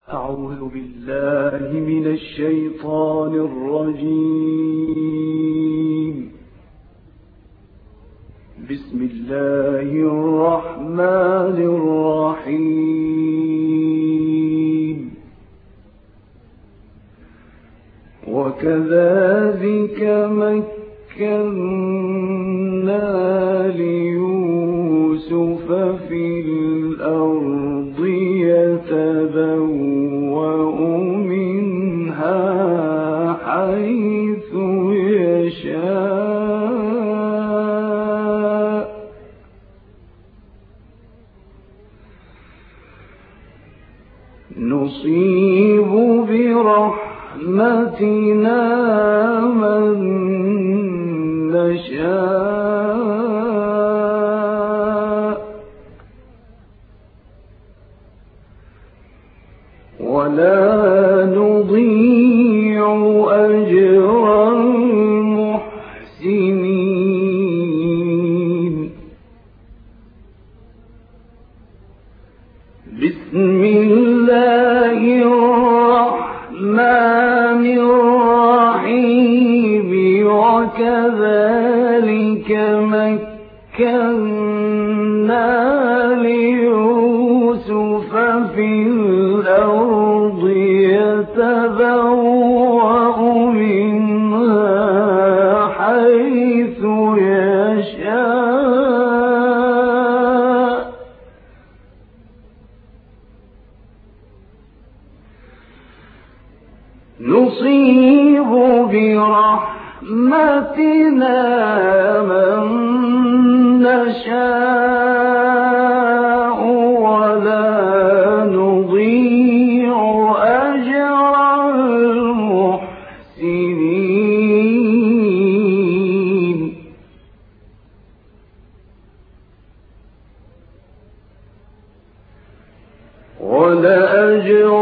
أعوذ بالله من الشيطان الرجيم. بسم الله الرحمن الرحيم. وكذلك مكنا ليوسف في الأرض يتبوأ منها حيث يشاء نصيب برحمتنا من نشاء ولا نضيع أجر المحسنين. بسم الله الرحمن الرحيم. وكذلك مكنا ليوسف في الأرض يتبوأ منها حيث يشاء نصيب برحمتنا من نشاء ولا نضيع أجر المحسنين. ولأجر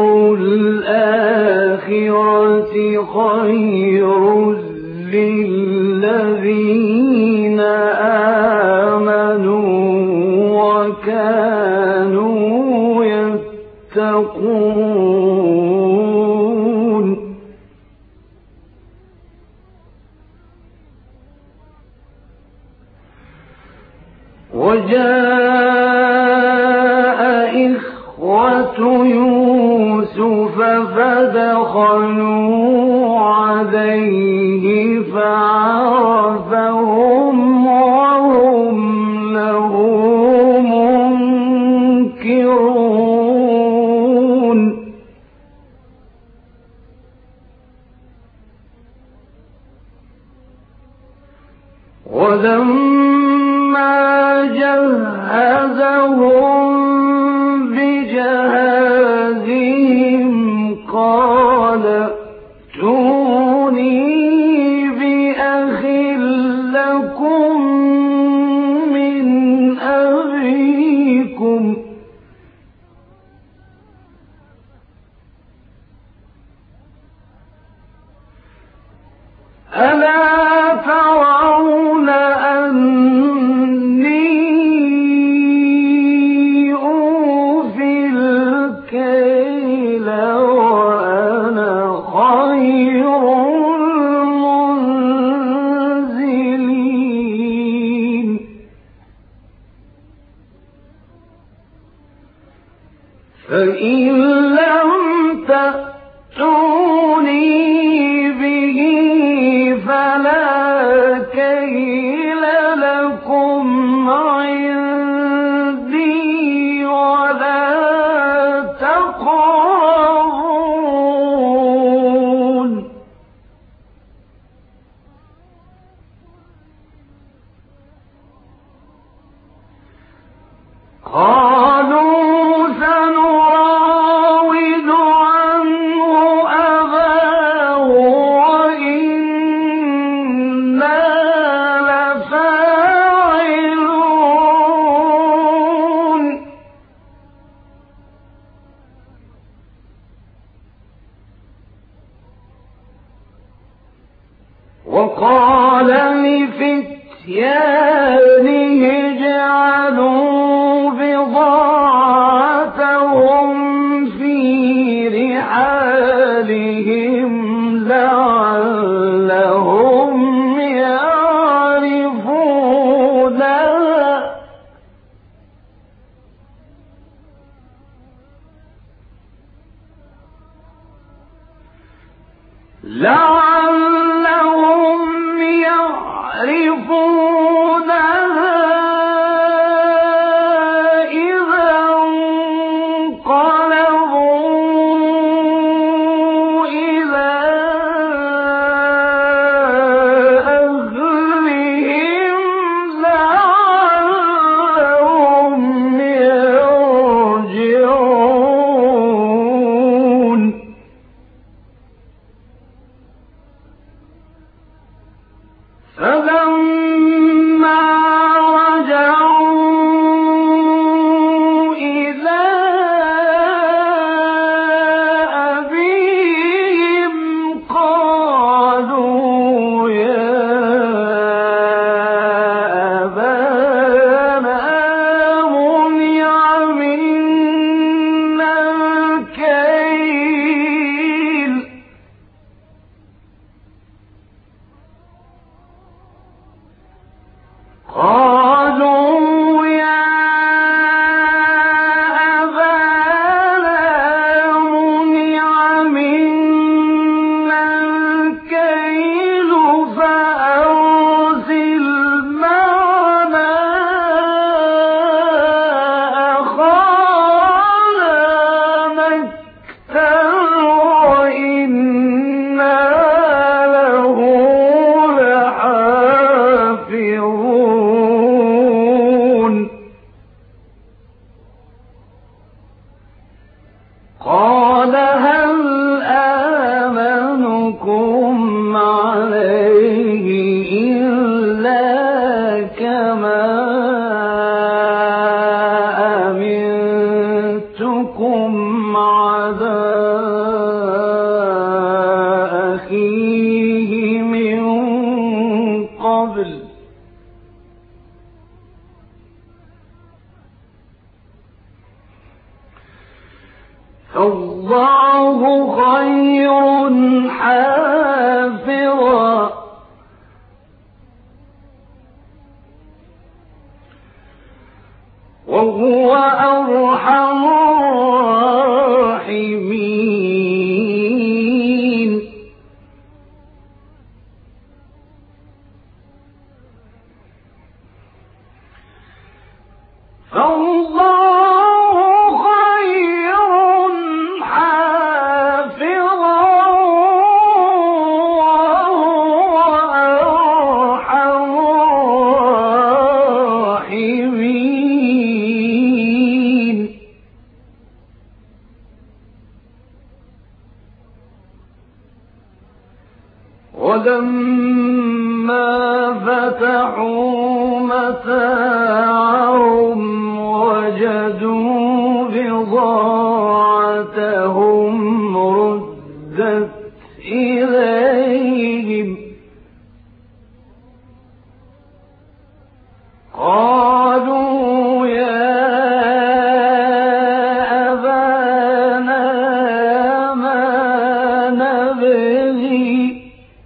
الآخرة خير للذين آمنوا وكانوا يتقون. وجاء إخوة يوسف فدخلوا عليه فعرفهم وهم له منكرون. ولما جهزهم بجهازهم قال ائتوني بأخ لكم من أبيكم ألا ترون أني أوفي الكيل وأنا خير المنزلين. فإن لم تأتوني به فلا كيل لكم عندي ولا تقربون. قالوا سنراود عنه أباه وإنا لفاعلون. وقال لفتيانه اجعلوا بضاعتهم في أهلهم لعلهم يعرفونها فالله خير حافظا وهو أرحم الراحمين فالله خير حافظا وهو أرحم الراحمين ولما فتحوا متاعهم وجدوا بضاعتهم ردت إليهم قالوا يا أبانا ما نبغي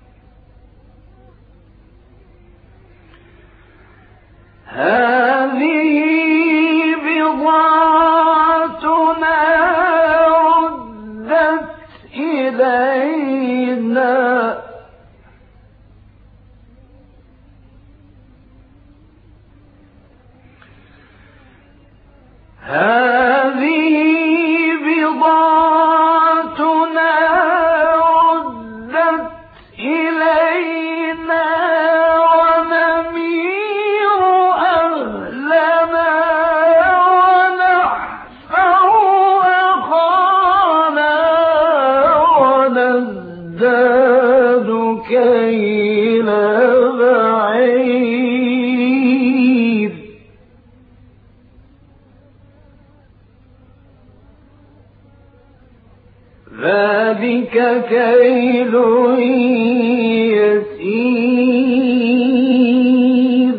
هذه بضاعتنا ردت إلينا هذه بضاعتنا ردت إلينا ونمير أهلنا ونحفظ أخانا ونزداد كيل بعير ذلك كيل يسير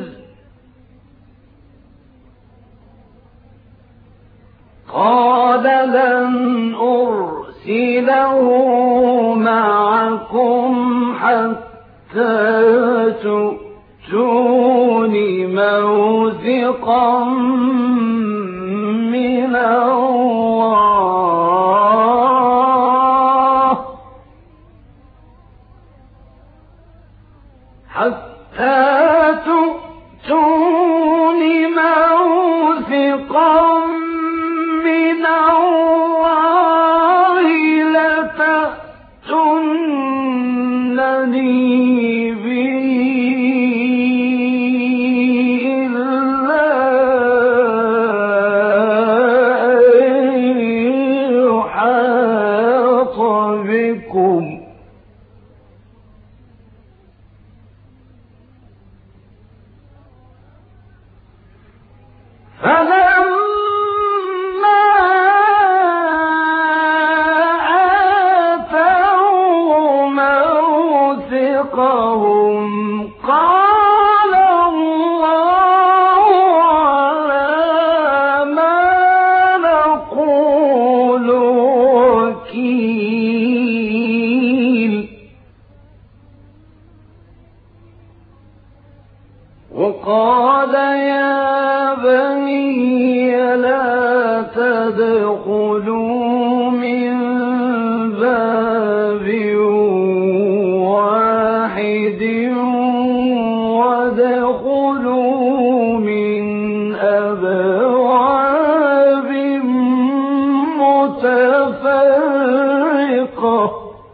قال لن أرسله موثقا من الله حتى تؤتون موثقا من الله لتأتونني به إلا أن يحاط بكم فلما آتوا موثقهم قال الله على ما نقول وكيل وقال يا بني لا تدخلوا من باب واحد وادخلوا من أبواب متفرقة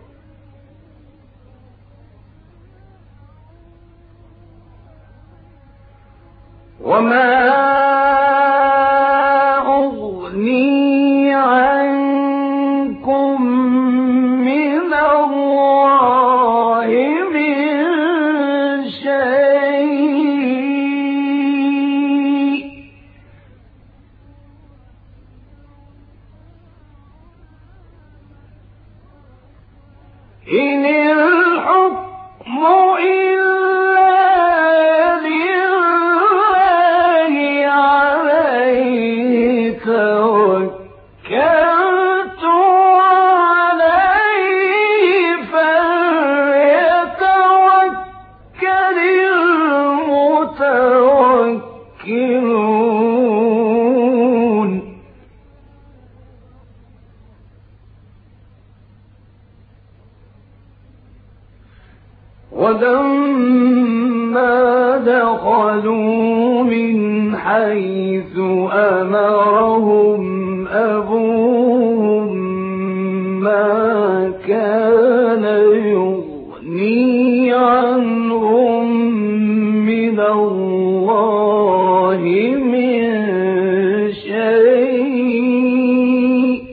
وما أغني عنكم من الله من شيء إن الحكم إلا لله عليه توكلت وعليه فليتوكل المتوكلون ولما دخلوا من حيث أمرهم أبوهم ما كان يغني عنهم من الله من شيء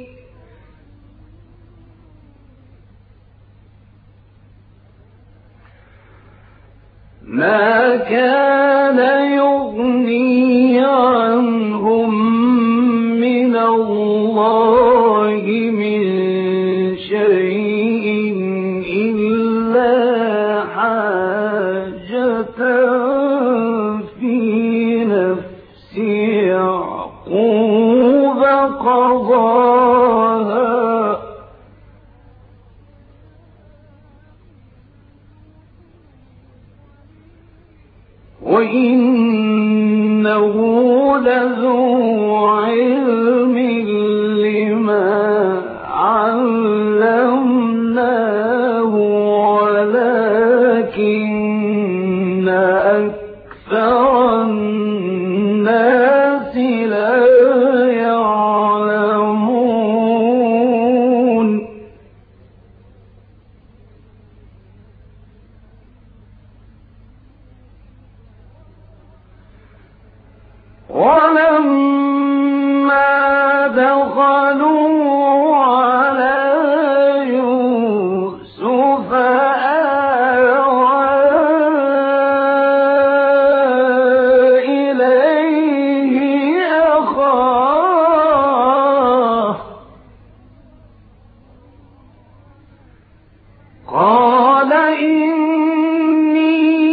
ما كان يغني عنهم من الله من شيء إلا حاجة في نفس يعقوب قضاها وإنه لذو علم لما علمناه ولكن أكثر الناس لا يعلمون ولما دخلوا على يوسف آوى إليه أخاه قال إني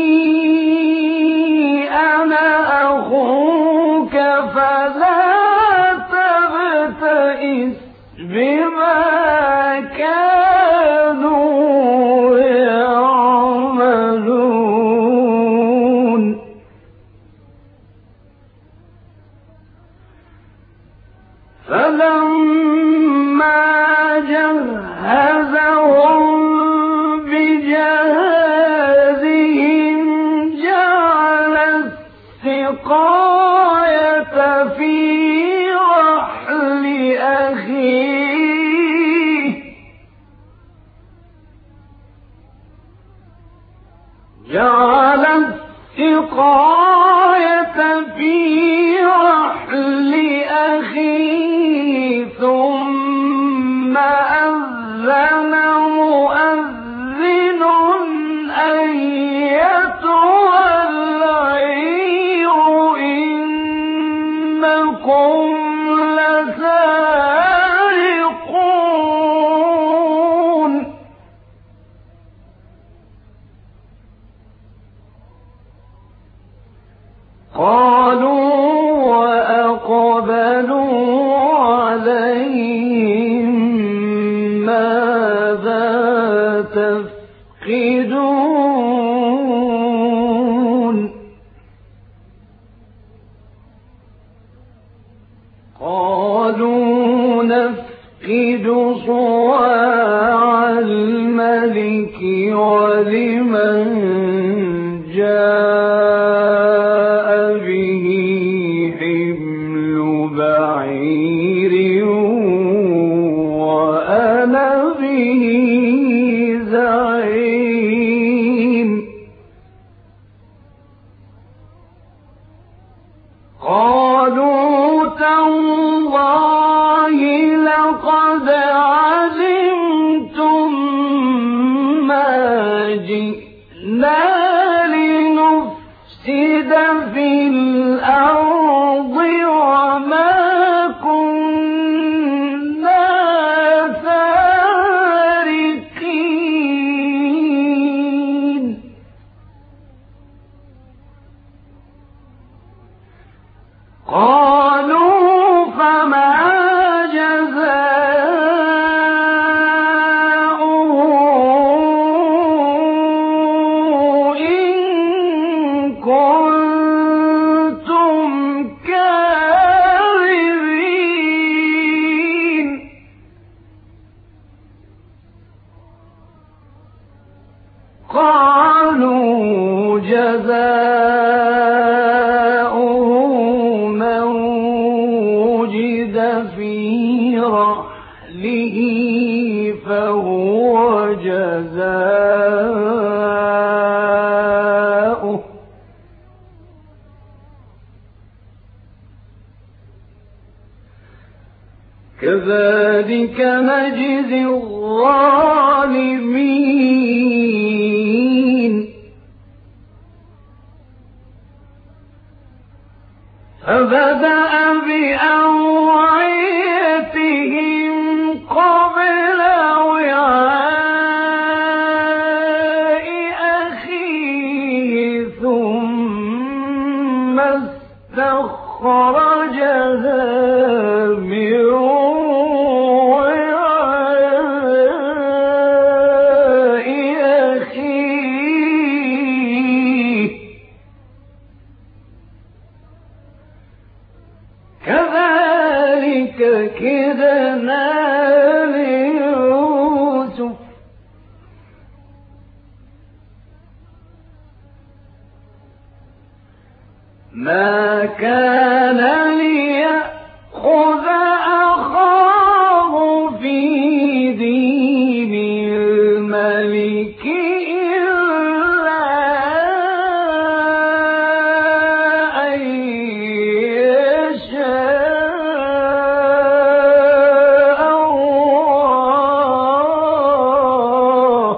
أنا أخوك فلا تبتئس بما كانوا يعملون جعل السقاية في رحل أخيه ثم أذن مؤذن أيتها العير إنكم لسارقون قالوا وأقبلوا عليهم ماذا تفقدون قالوا نفقد صواع الملك ولمن جاء به حمل بعير وأنا به زعيم قالوا تالله لقد علمتم ما جئنا لنفسد في الأرض وما كنا سارقين قالوا فما جزاؤه إن كنتم كاذبين قالوا جزاؤه من وجد في رحله فهو جزاؤه كذلك نجزي الظالمين فبدأ بأوعيتهم قبل وعاء أخيه ثم استخرجها من وعاء أخيه كذلك كدنا ليوسف ما كان ليأخذ أخاه في دين الملك إلا أن يشاء الله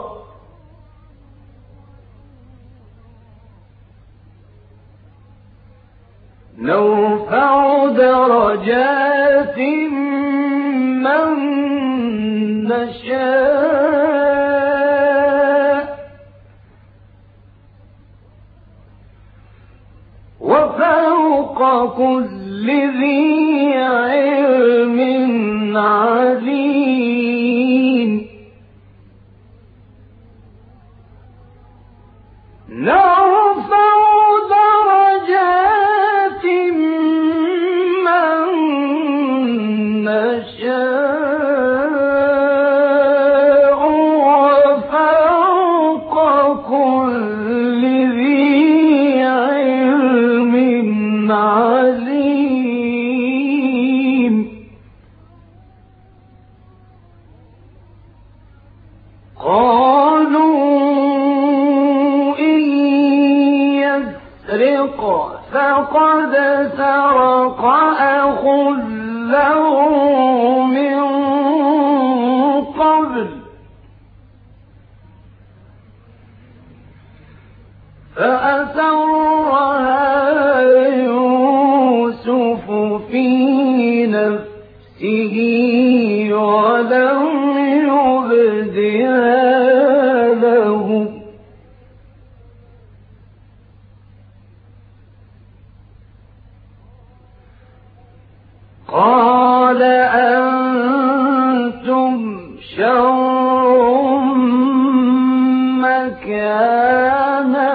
نرفع درجات من نشاء وفوق كل ذي علم عليم نرفع درجات من نشاء وفوق كل ذي علم عليم قالوا إن فقد سرق أخ له من قبل فأسرها يوسف في نفسه ولم يبدها له قال أنتم شر مكانا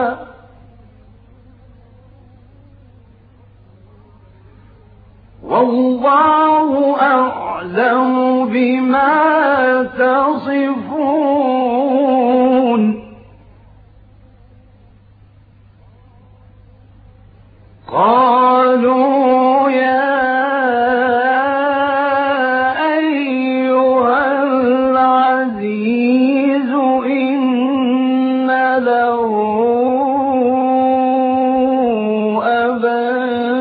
والله أعلم بما تصفون قالوا يا أيها العزيز إن له أبا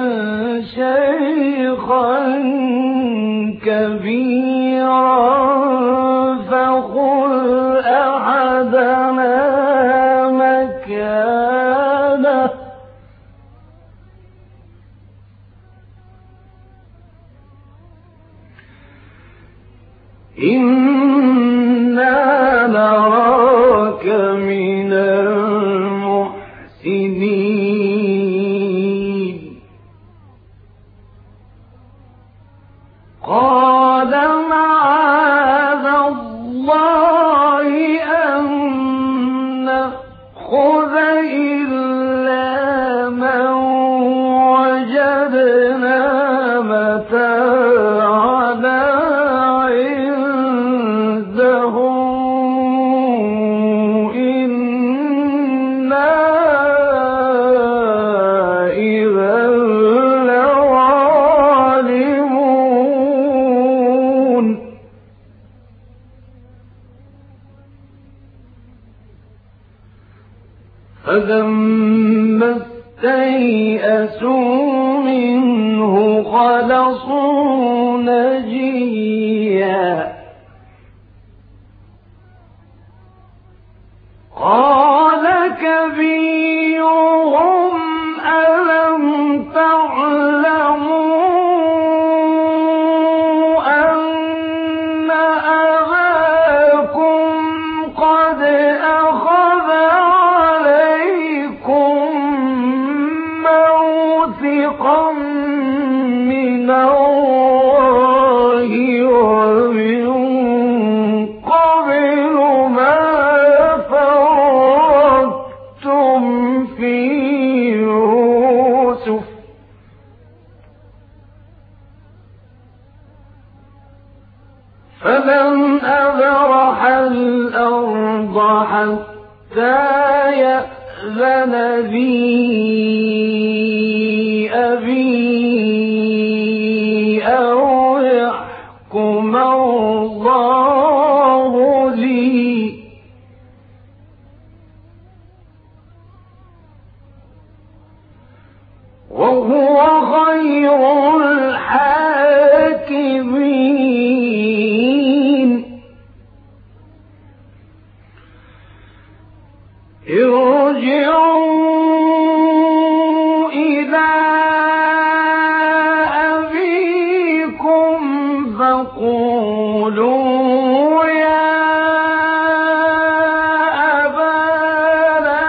شيخا كبيرا فخذ أحدنا مكانه إنا نراك من المحسنين قال معاذ الله أن نأخذ إلا من وجدنا متاعنا عنده إنا إذا لظالمون فلما استيئسوا منه خلصوا نجيا قال كبيرهم ألم تعلموا أن أباكم قد أخذ عليكم موثقا من الله ومن قبل ما فرطتم في يوسف فلن أبرح الأرض حتى يأذن لي أبي أو يحكم الله لي وهو خير الحاكمين ارجعوا إلى أبيكم فقولوا يا أبانا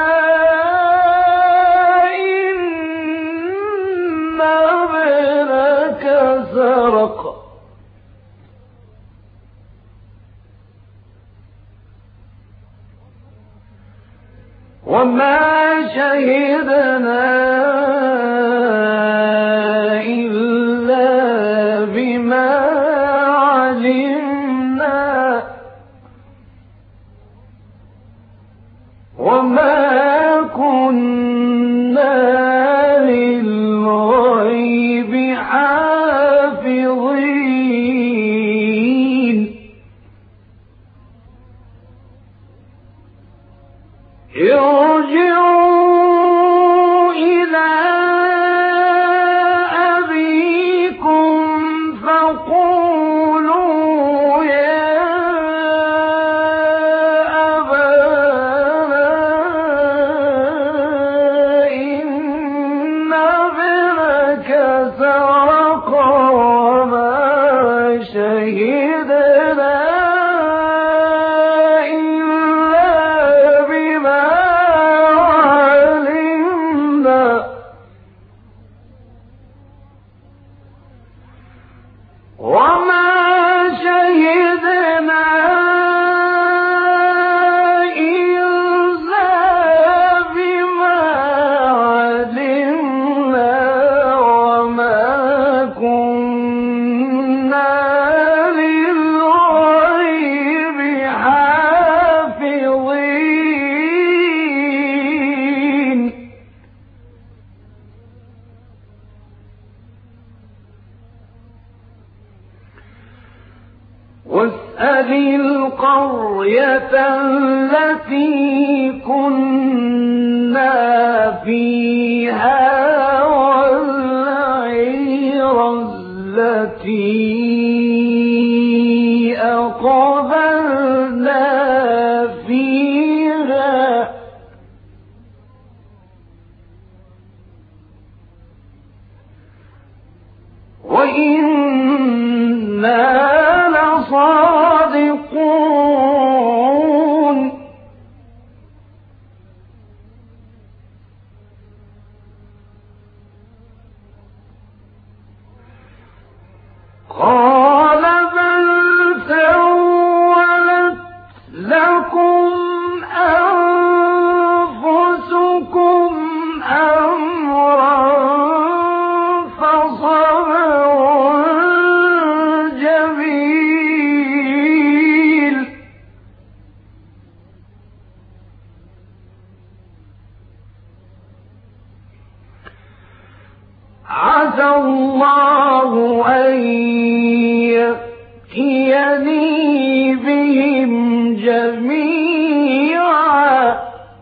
إن ابنك سرق وما شهدنا إلا بما علمنا وما كنا للغيب حافظين ارجعوا إلى القرية التي كنا فيها والعير التي أقبلنا فيها وإنا لصادقون قال بل سولت لكم أنفسكم أمرا فصبر جميل عسى الله أن يأتيني بهم جميعا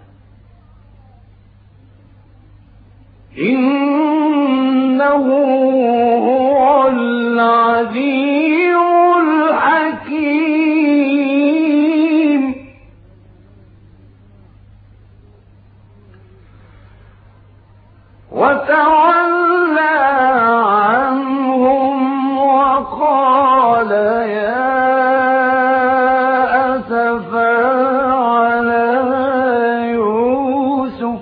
إنه هو العليم الحكيم وتولى عنهم وقال يا أسفا على يوسف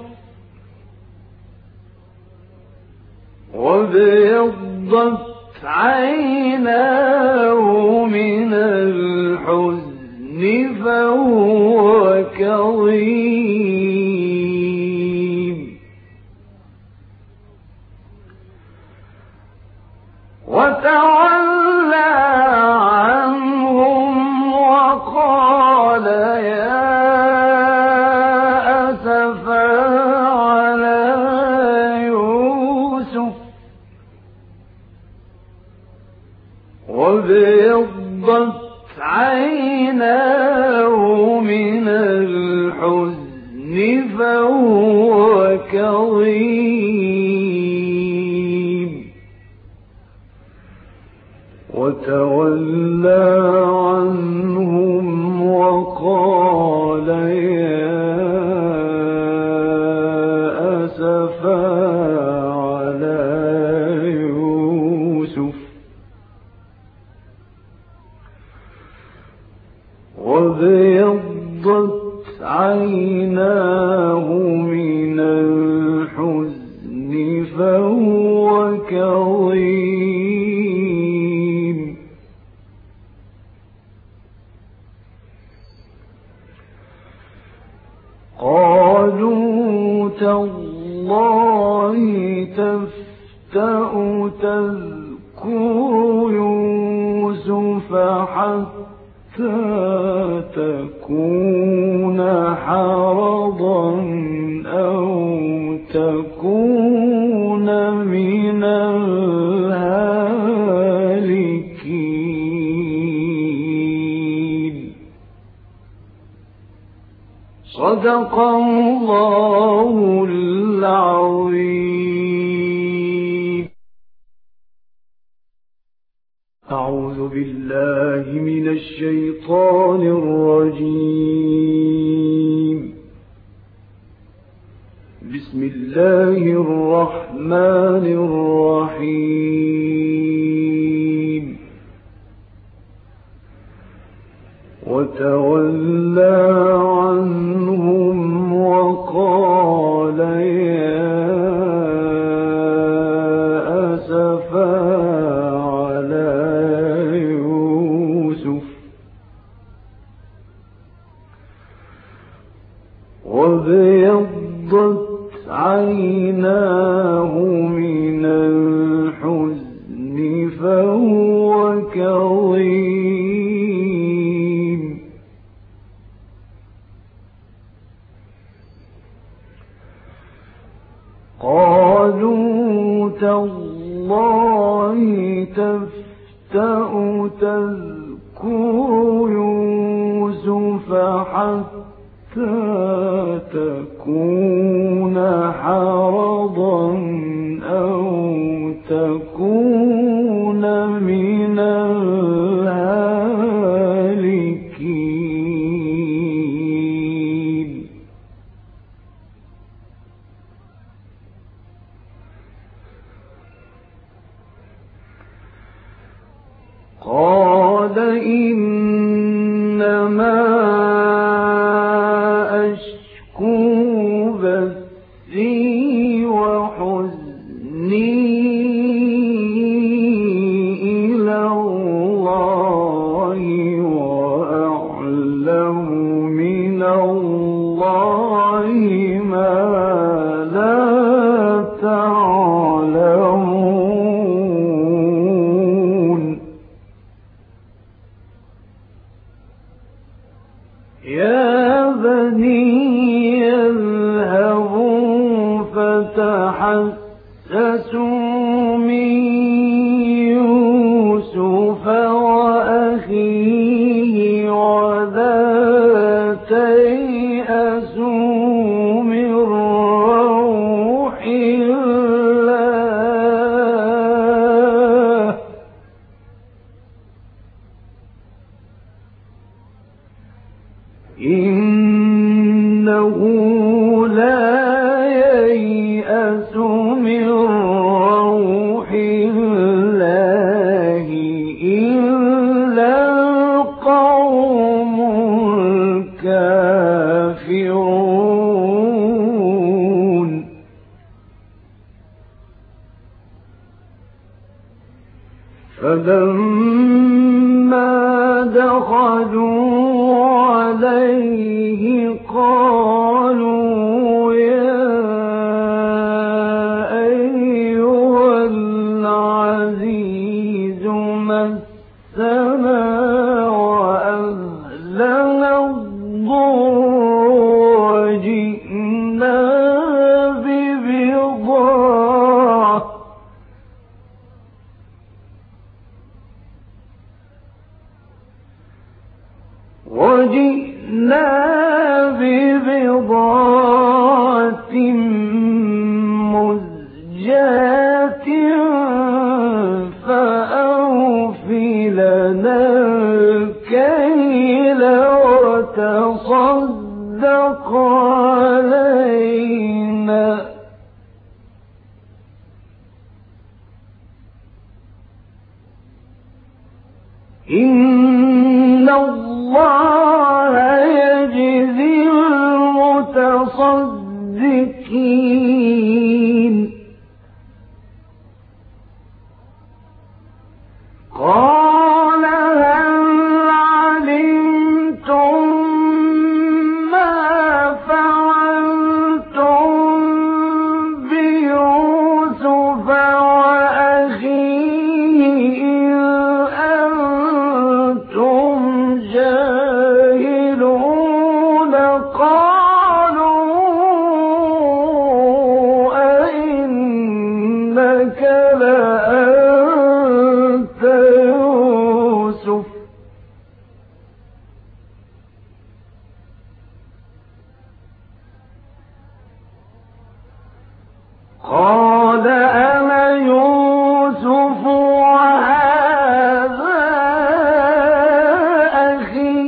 وابيضت عيناه من الحزن فهو كظيم وتولى عنهم وقال يا أسفا على يوسف وابيضت عيناه من الحزن فهو كظيم وتولى عنهم وقال يا أسفا على يوسف وابيضت عيناه من الحزن فهو كظيم قالوا تالله تفتأ تذكر يوسف حتى تكون حرضا أو تكون من الهالكين صدق الله العظيم. أعوذ بالله من الشيطان الرجيم. بسم الله الرحمن الرحيم. وتولى عنهم وقال يا أسفا على يوسف وابيضت عيناه من الحزن فهو كظيم قالوا تالله تفتأ تذكر فحتى تكون حرضا أو تكون من الهالكين. قال إنما أشكو بثي وحزني إلى الله وأعلم من الله ما لا تعلمون. يا بني اذهبوا فتحسسوا من يوسف وأخيه ولا تيأسوا من روح الله إنه لا ييأس من روح الله إلا القوم الكافرون. فلما دخلوا عليه قالوا يا أيها العزيز مسنا وأهلنا الضر وجئنا ببضاعة مزجاة فأوف لنا الكيل وتصدق علينا إن الله يجزي المتصدقين. قال هل علمتم ما فعلتم بيوسف وأخيه إذ أنتم جاهلون؟ قالوا أئنك لأنت يوسف؟ قال أنا يوسف وهذا أخي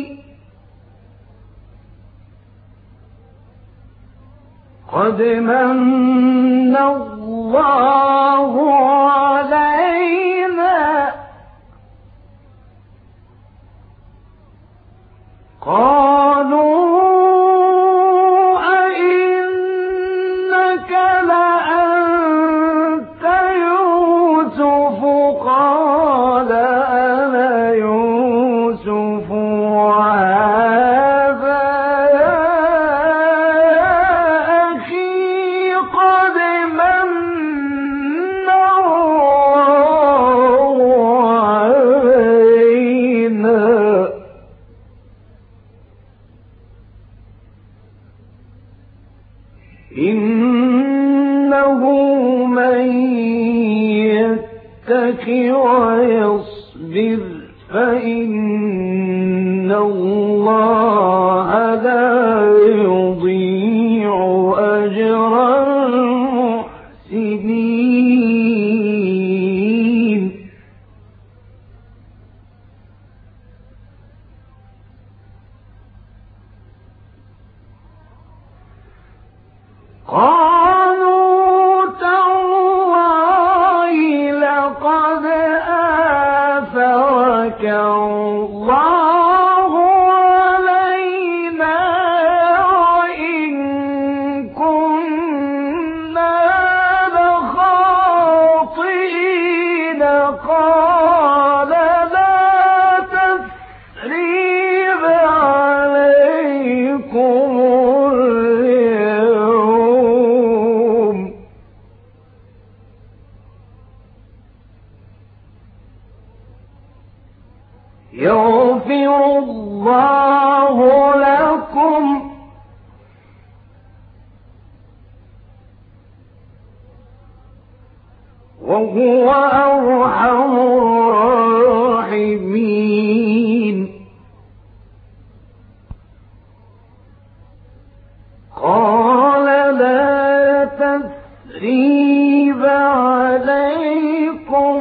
قد من الله علينا. قالوا أئنك لأنت يوسف؟ قال أنا يوسف وهذا أخي قد من الله علينا إنه من يتق ويصبر فإن الله الله لا يضيع أجر المحسنين قالوا تالله لقد آثرك الله علينا وإن كنا لخاطئين قال لا تثريب عليكم اليوم يغفر الله لكم وهو أرحم الراحمين قال لا تثريب عليكم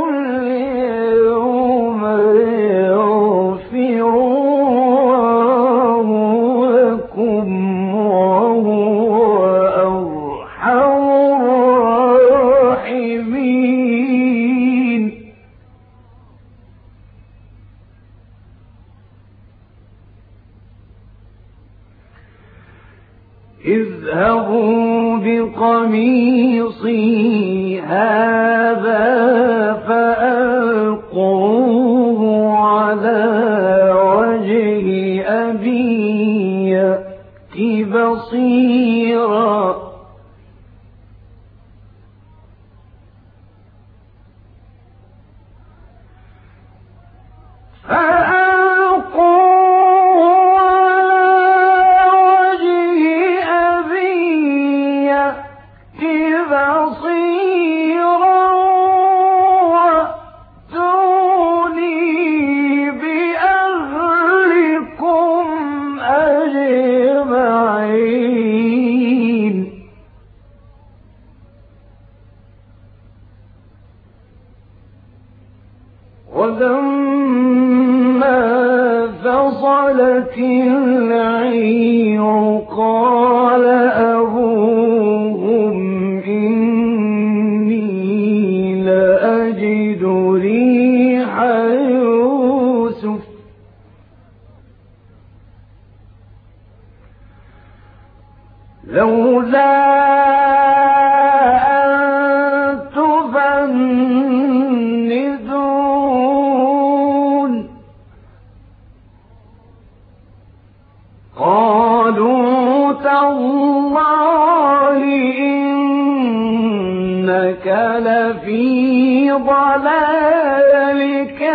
اليوم يغفر الله لكم وهو أرحم الراحمين اذهبوا بقميصي هذا فألقوه على وجه أبي يأت بصيرا ولما فصلت العير قال أبوهم إني لأجد ريح يوسف لولا قالوا تالله إنك لفي ضلالك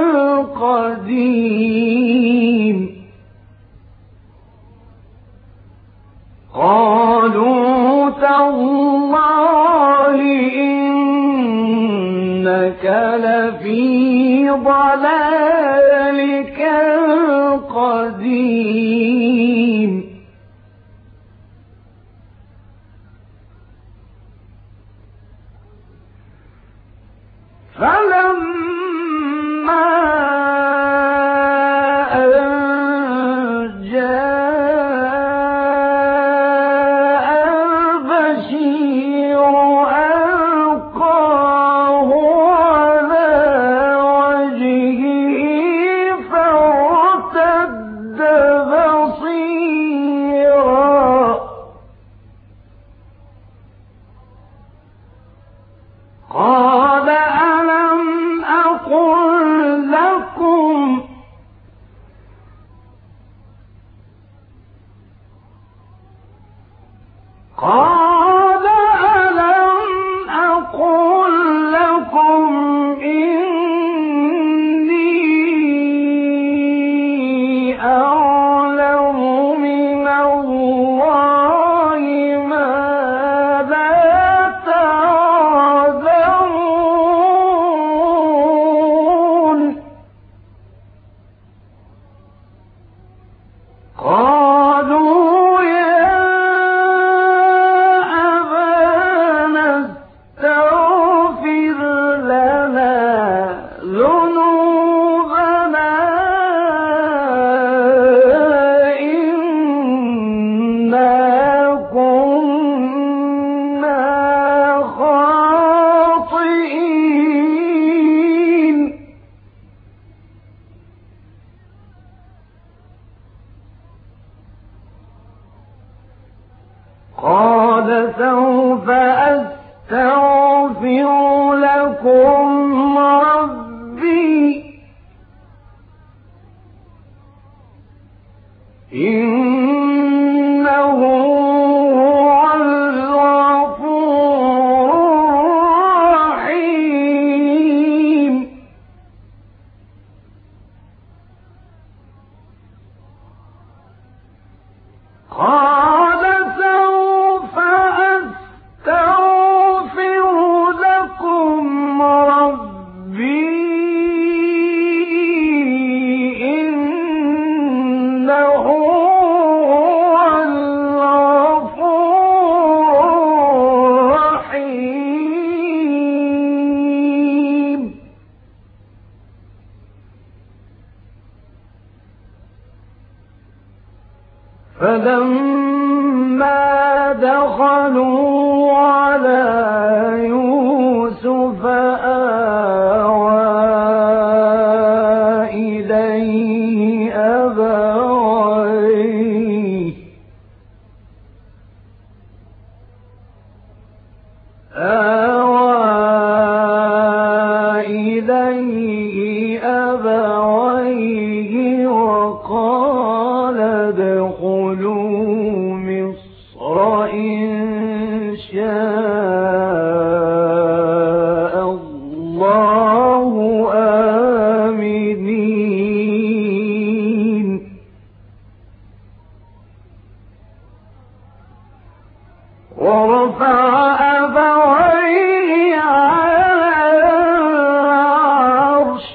القديم قالوا تالله إنك لفي ضلالك القديم فلما جاء البشير ألقاه على وجهه فارتد بصيرا قال ألم أقل لكم قال ألم أقل لكم إني أعلم من الله ما لا تعلمون قال سوف أستغفر لكم ربي إنه هو الغفور الرحيم قال سوف أستغفر لكم ربي إنه هو الغفور الرحيم فلما دخلوا على يوسف آوى إليه أبويه وقال ادخلوا مصر إن شاء الله آمنين ورفع أبويه على العرش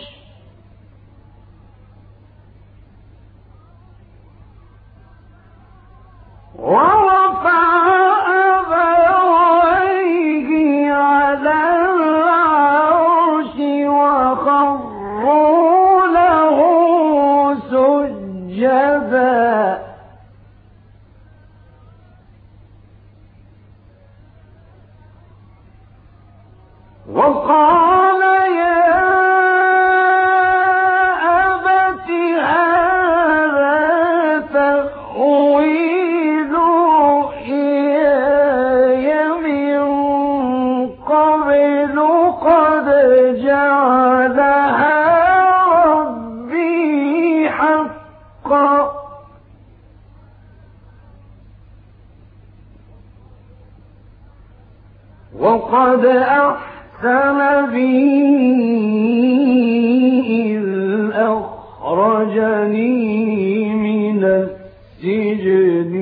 وخروا له سجدا وقال يا أبت هذا تأويل رؤياي من قبل قد جعلها ربي حقا وقد أحسن بي إذ أخرجني من السجن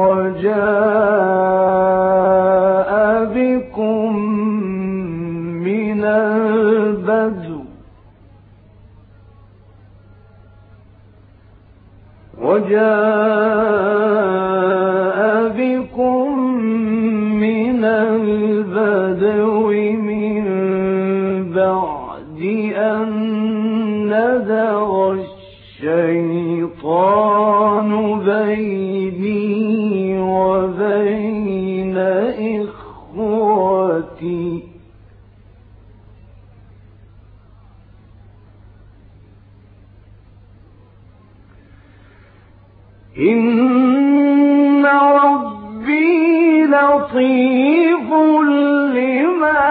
وجاء بكم من البدو من بعد أن نزغ الشيطان بيني وبين إخوتي إن ربي لطيف لما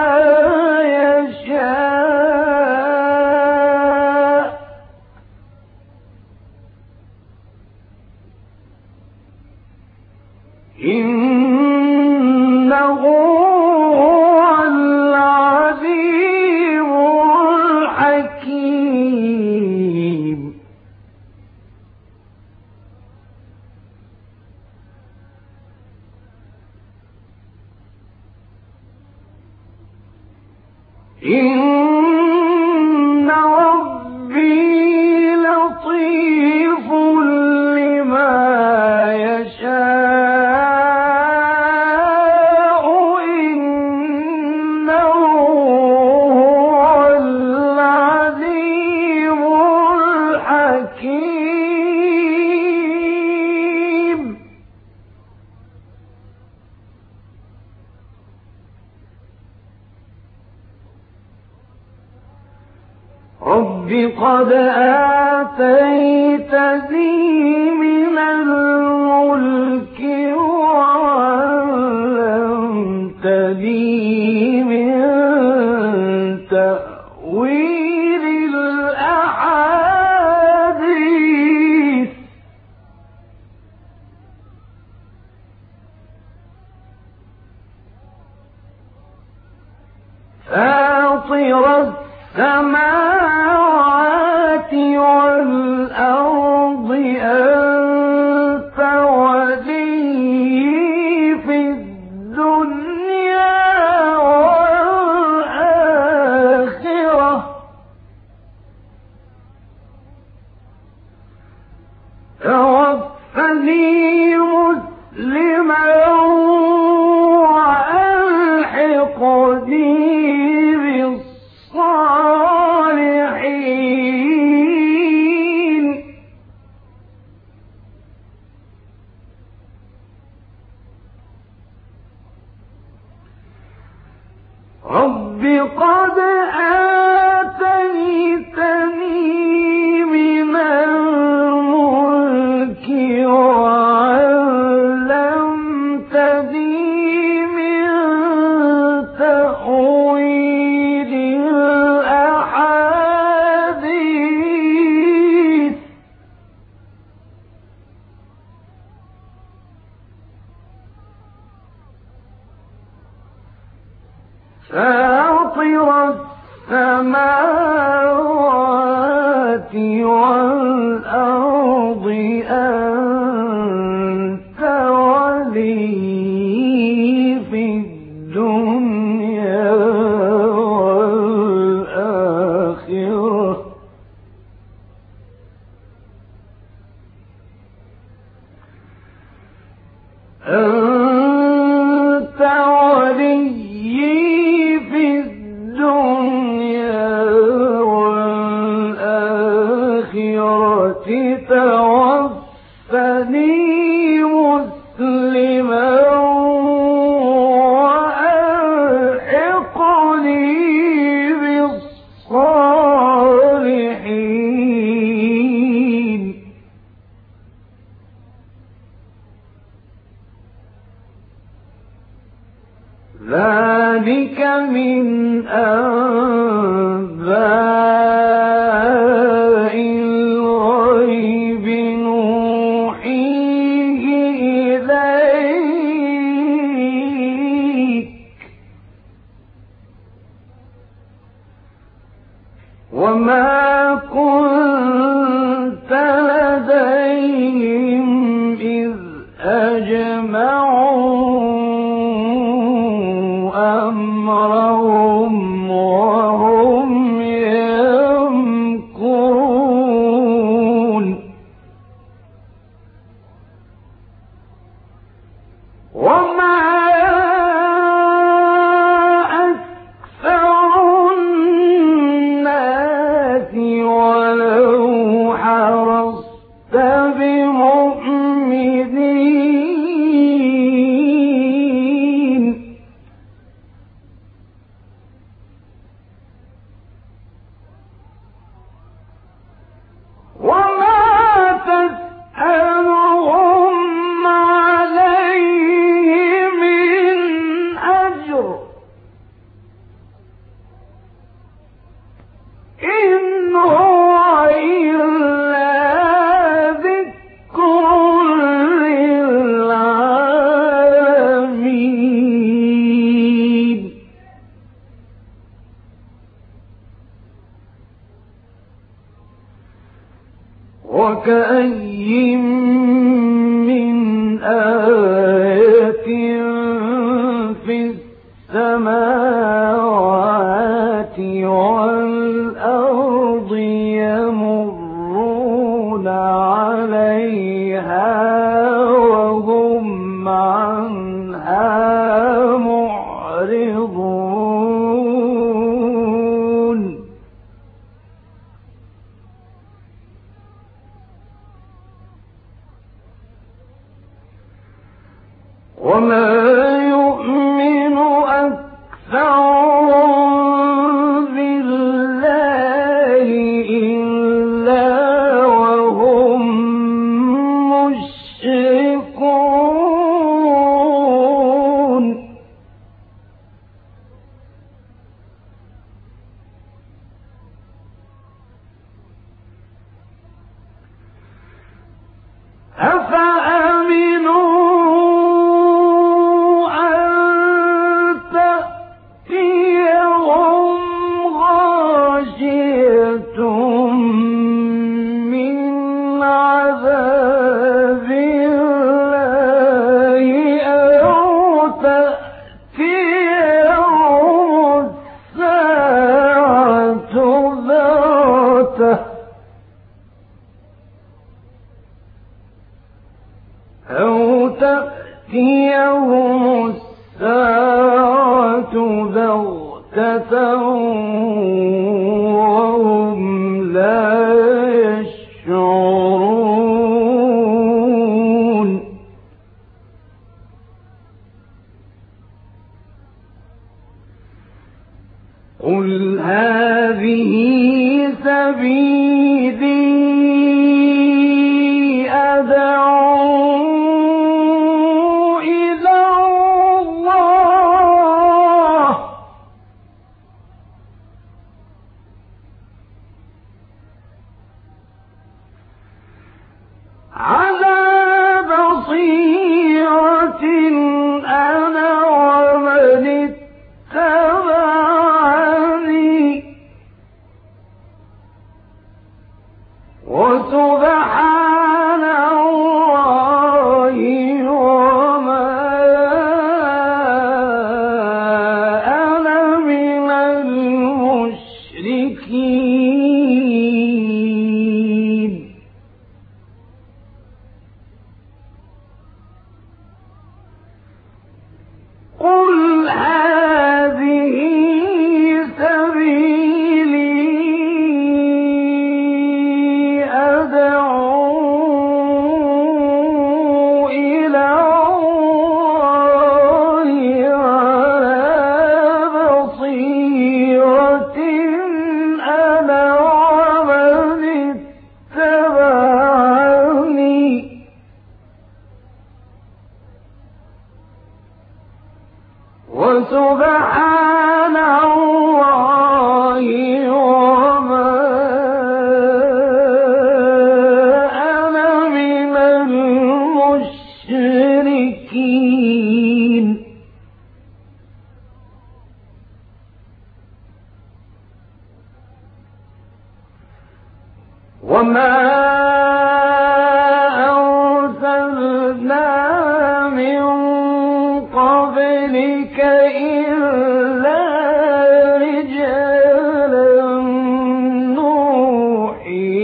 يشاء إنه هو العليم الحكيم إن ربي لطيف لما يشاء إنه هو العليم الحكيم رب قد آتيتني من الملك وعلمتني فاطر السماوات والأرض أنت ولي في الدنيا والآخرة توفني مسلما وألحقني بالصالحين رب قد آتيتني من الملك وعلمتني من تأويل الأحاديث فاطر السماوات والأرض أنت ولي في الدنيا والآخرة أنت ولي في الدنيا والآخرة توفني مسلما وألحقني بالصالحين ذلك من أنباء الغيب نوحيه إليك وما كنت لديهم إذ أجمعوا أمرهم وهم يمكرون وما أكثر الناس ولو حرصت بمؤمنين وما تسألهم عليه من أجر إن هو إلا ذكر للعالمين وكأي من آية في السماوات والأرض يمرون عليها وهم عنها معرضون وما يؤمن أكثرهم بالله إلا وهم مشركون أفأمنوا تأتيهم الساعة بغتة وهم لا يشعرون قل هذه سبيلي أدعو إلى الله على بصيرة أنا ومن اتبعني وسبحان الله وما أنا من المشركين قل هذه سبيلي أدعو إلى الله على بصيرة أنا ومن اتبعني وسبحان الله وما أنا من المشركين وما أرسلنا من قبلك إلا رجالا نوحي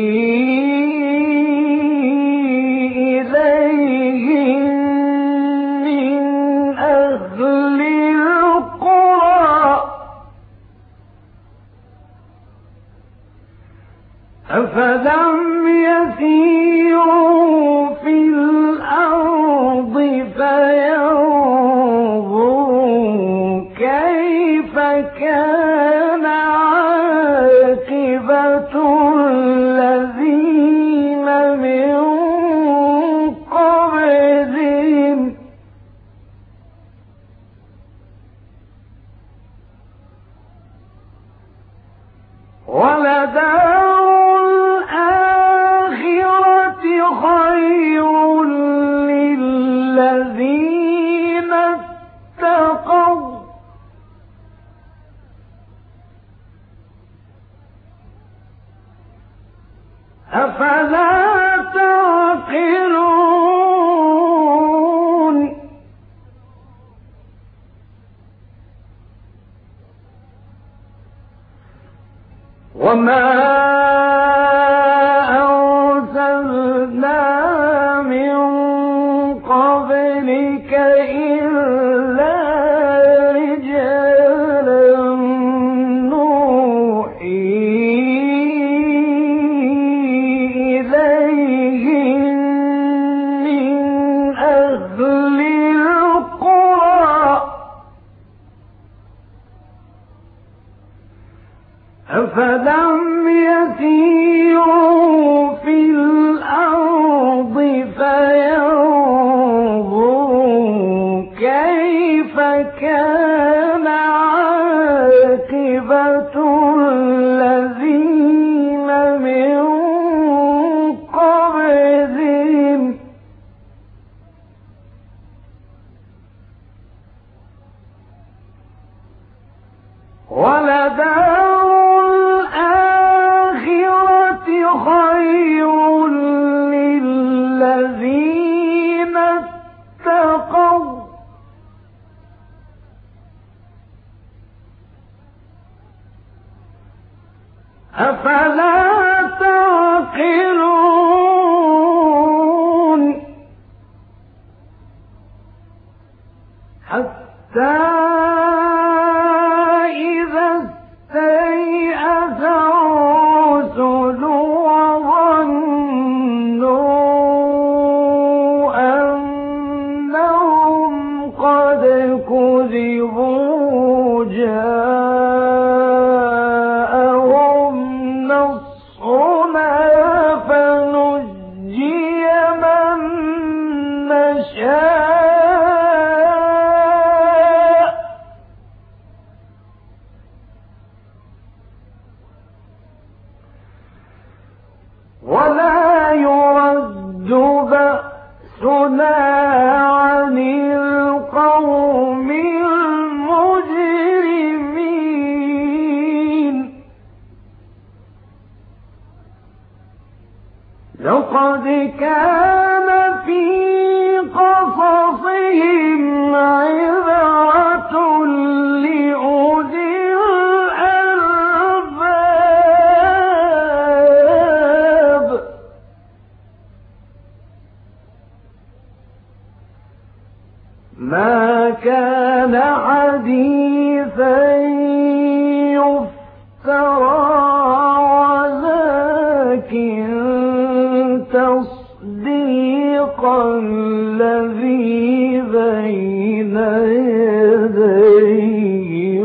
إليهم من أهل القرى أفلم يسيروا في الأرض فينظروا كيف كان عاقبة الذين من قبلهم ولدار الآخرة خير للذين اتقوا أفلا تعقلون وما أرسلنا من قبل حتى إذا استيأس الرسل وظنوا أنهم قد كذبوا جاءهم نصرنا فنجي من نشاء ولا يرد بأسنا عن القوم المجرمين لقد كان في قصصهم عبرة لأولي الألباب ما كان حديثا يفترى ولكن تصديق الذي بين يديه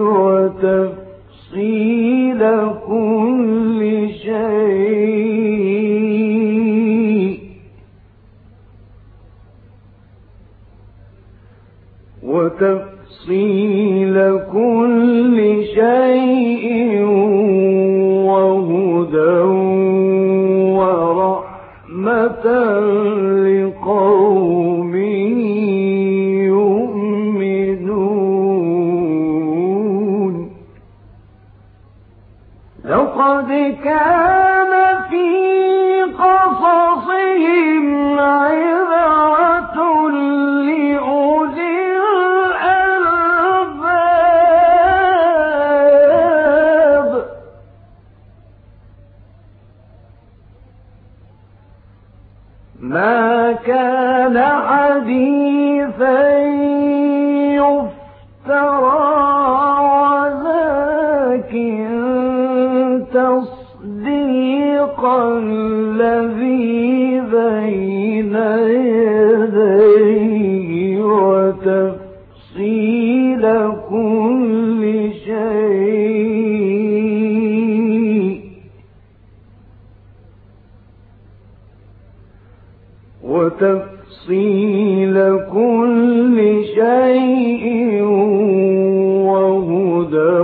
وتفصيل كل شيء وهدى ورحمة لقوم يؤمنون لقد كان في قصصهم عبرة لأولي الألباب ما كان حديثا يفترى ولكن تصديق الذي بين يديه وتفصيل كل شيء وهدى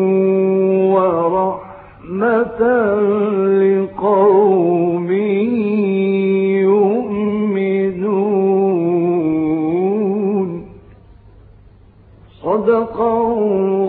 ورحمة لقوم يؤمنون صدق الله